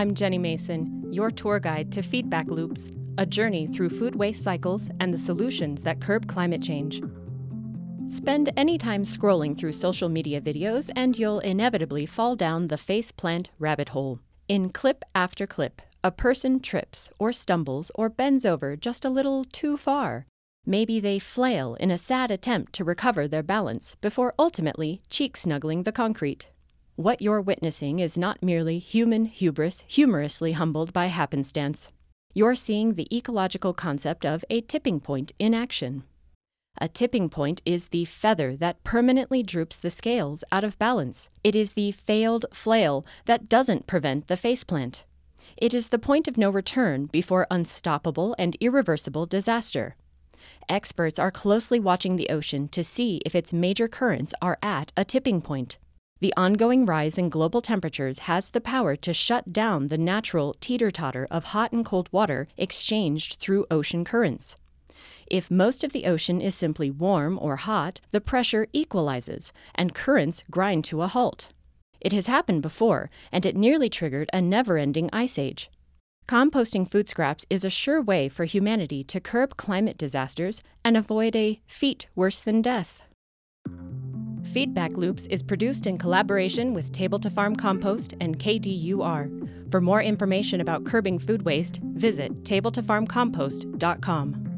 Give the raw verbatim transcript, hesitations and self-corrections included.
I'm Jenny Mason, your tour guide to Feedback Loops, a journey through food waste cycles and the solutions that curb climate change. Spend any time scrolling through social media videos and you'll inevitably fall down the faceplant rabbit hole. In clip after clip, a person trips or stumbles or bends over just a little too far. Maybe they flail in a sad attempt to recover their balance before ultimately cheek-snuggling the concrete. What you're witnessing is not merely human hubris humorously humbled by happenstance. You're seeing the ecological concept of a tipping point in action. A tipping point is the feather that permanently droops the scales out of balance. It is the failed flail that doesn't prevent the faceplant. It is the point of no return before unstoppable and irreversible disaster. Experts are closely watching the ocean to see if its major currents are at a tipping point. The ongoing rise in global temperatures has the power to shut down the natural teeter-totter of hot and cold water exchanged through ocean currents. If most of the ocean is simply warm or hot, the pressure equalizes and currents grind to a halt. It has happened before, and it nearly triggered a never-ending ice age. Composting food scraps is a sure way for humanity to curb climate disasters and avoid a fate worse than death. Feedback Loops is produced in collaboration with Table to Farm Compost and K D U R. For more information about curbing food waste, visit table to farm compost dot com.